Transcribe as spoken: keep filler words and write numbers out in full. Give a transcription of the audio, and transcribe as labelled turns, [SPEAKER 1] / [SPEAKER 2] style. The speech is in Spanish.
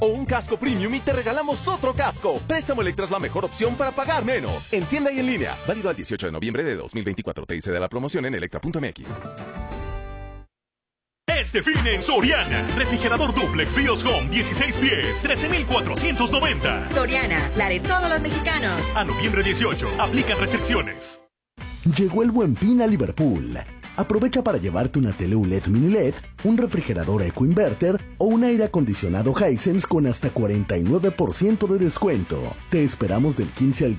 [SPEAKER 1] o un casco premium y te regalamos otro casco. Préstamo Electra es la mejor opción para pagar menos. En tienda y en línea. Válido al dieciocho de noviembre de dos mil veinticuatro. Te dice de la promoción en electra punto m x.
[SPEAKER 2] Este fin en Soriana, refrigerador duplex Bios Home dieciséis pies, trece mil cuatrocientos noventa.
[SPEAKER 3] Soriana, la de todos los mexicanos.
[SPEAKER 2] A noviembre dieciocho, aplican restricciones.
[SPEAKER 4] Llegó el Buen Fin a Liverpool. Aprovecha para llevarte una tele U L E D mini L E D, un refrigerador EcoInverter o un aire acondicionado Hisense con hasta cuarenta y nueve por ciento de descuento. Te esperamos del quince al